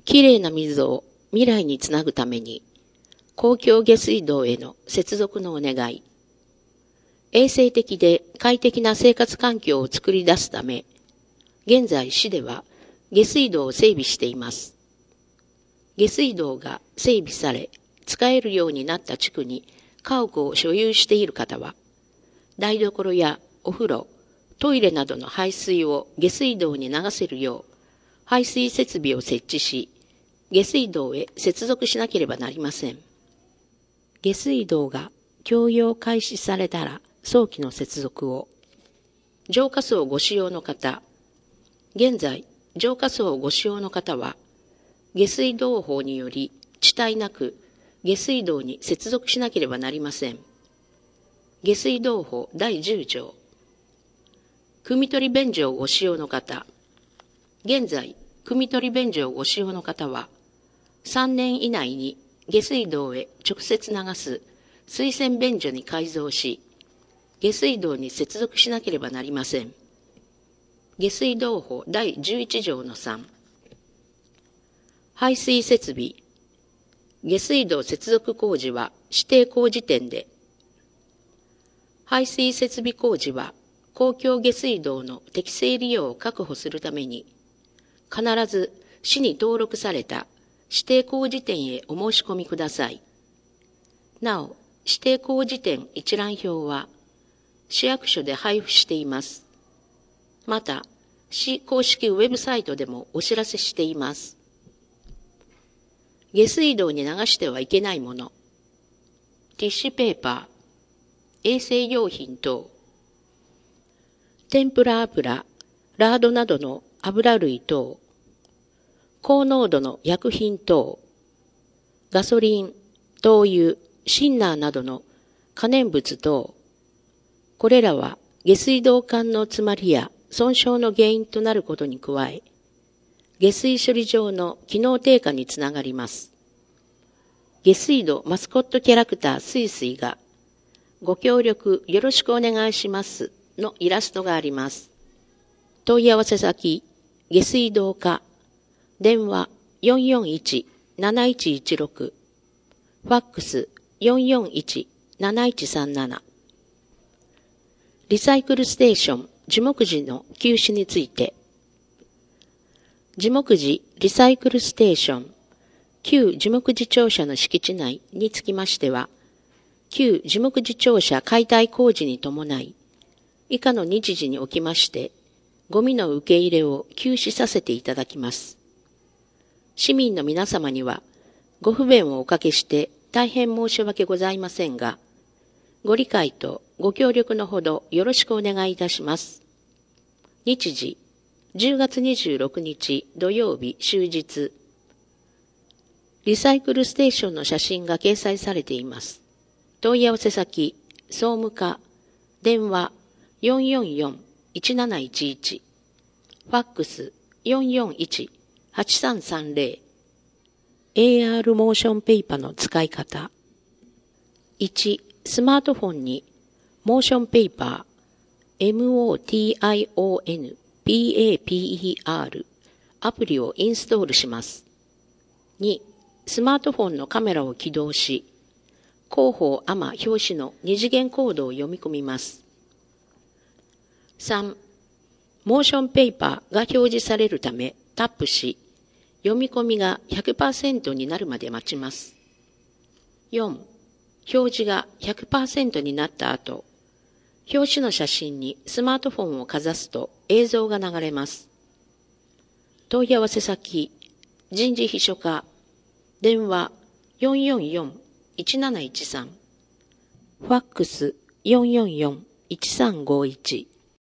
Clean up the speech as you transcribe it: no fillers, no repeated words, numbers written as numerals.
きれいな水を未来につなぐために、公共下水道への接続のお願い。衛生的で快適な生活環境を作り出すため、現在市では下水道を整備しています。下水道が整備され、使えるようになった地区に家屋を所有している方は、台所やお風呂、トイレなどの排水を下水道に流せるよう、排水設備を設置し、下水道へ接続しなければなりません。下水道が供用開始されたら早期の接続を。浄化槽をご使用の方。現在、浄化槽をご使用の方は、下水道法により遅滞なく下水道に接続しなければなりません。下水道法第10条。汲み取り便所をご使用の方。現在、汲み取り便所をご使用の方は、3年以内に下水道へ直接流す水洗便所に改造し、下水道に接続しなければなりません。下水道法第11条の3。排水設備。下水道接続工事は指定工事店で。排水設備工事は公共下水道の適正利用を確保するために、必ず市に登録された指定工事店へお申し込みください。なお、指定工事店一覧表は市役所で配布しています。また、市公式ウェブサイトでもお知らせしています。下水道に流してはいけないもの。ティッシュペーパー、衛生用品等。天ぷら油、ラードなどの油類等。高濃度の薬品等。ガソリン、灯油、シンナーなどの可燃物等。これらは下水道管の詰まりや損傷の原因となることに加え、下水処理場の機能低下につながります。下水道マスコットキャラクターすいすいが、ご協力よろしくお願いしますのイラストがあります。問い合わせ先、下水道課、電話441-7116、ファックス441-7137。リサイクルステーション樹木寺の休止について、樹木寺リサイクルステーション旧樹木寺庁舎の敷地内につきましては、旧樹木寺庁舎解体工事に伴い、以下の日時におきまして、ゴミの受け入れを休止させていただきます。市民の皆様には、ご不便をおかけして大変申し訳ございませんが、ご理解とご協力のほどよろしくお願いいたします。日時、10月26日土曜日終日。リサイクルステーションの写真が掲載されています。問い合わせ先、総務課、電話444-1711、ファックス441-8330。AR モーションペーパーの使い方。1、スマートフォンにモーションペーパー、MOTIONPAPER アプリをインストールします。2、スマートフォンのカメラを起動し、広報アマ表紙の二次元コードを読み込みます。3、モーションペーパーが表示されるためタップし、読み込みが 100% になるまで待ちます。4、表示が 100% になった後、表紙の写真にスマートフォンをかざすと映像が流れます。問い合わせ先、人事秘書課、電話444-1713、ファックス444-1351。